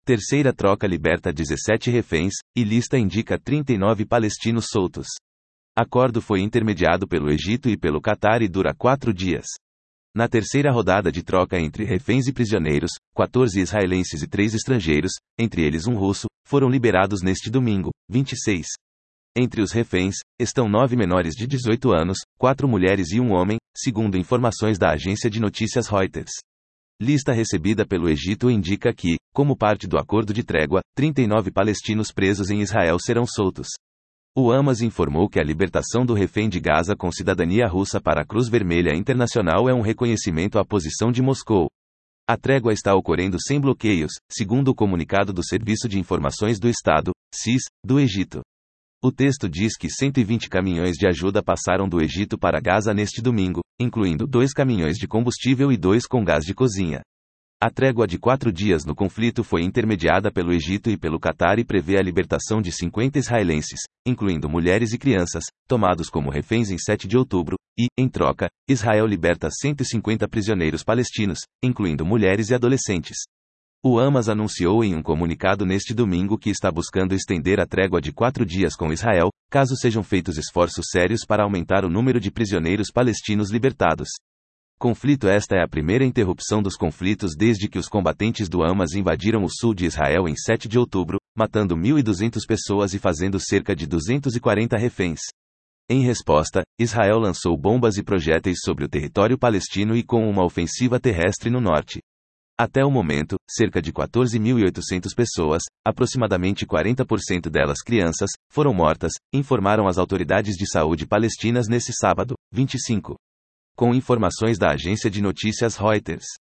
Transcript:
Terceira troca liberta 17 reféns, e lista indica 39 palestinos soltos. Acordo foi intermediado pelo Egito e pelo Catar e dura 4 dias. Na terceira rodada de troca entre reféns e prisioneiros, 14 israelenses e 3 estrangeiros, entre eles um russo, foram liberados neste domingo, 26. Entre os reféns, estão 9 menores de 18 anos, 4 mulheres e um homem, segundo informações da agência de notícias Reuters. Lista recebida pelo Egito indica que, como parte do acordo de trégua, 39 palestinos presos em Israel serão soltos. O Hamas informou que a libertação do refém de Gaza com cidadania russa para a Cruz Vermelha Internacional é um reconhecimento à posição de Moscou. A trégua está ocorrendo sem bloqueios, segundo o comunicado do Serviço de Informações do Estado, SIS, do Egito. O texto diz que 120 caminhões de ajuda passaram do Egito para Gaza neste domingo, incluindo 2 caminhões de combustível e 2 com gás de cozinha. A trégua de 4 dias no conflito foi intermediada pelo Egito e pelo Catar e prevê a libertação de 50 israelenses, incluindo mulheres e crianças, tomados como reféns em 7 de outubro, e, em troca, Israel liberta 150 prisioneiros palestinos, incluindo mulheres e adolescentes. O Hamas anunciou em um comunicado neste domingo que está buscando estender a trégua de 4 dias com Israel, caso sejam feitos esforços sérios para aumentar o número de prisioneiros palestinos libertados. Conflito. Esta é a primeira interrupção dos conflitos desde que os combatentes do Hamas invadiram o sul de Israel em 7 de outubro, matando 1.200 pessoas e fazendo cerca de 240 reféns. Em resposta, Israel lançou bombas e projéteis sobre o território palestino e com uma ofensiva terrestre no norte. Até o momento, cerca de 14.800 pessoas, aproximadamente 40% delas crianças, foram mortas, informaram as autoridades de saúde palestinas nesse sábado, 25. Com informações da agência de notícias Reuters.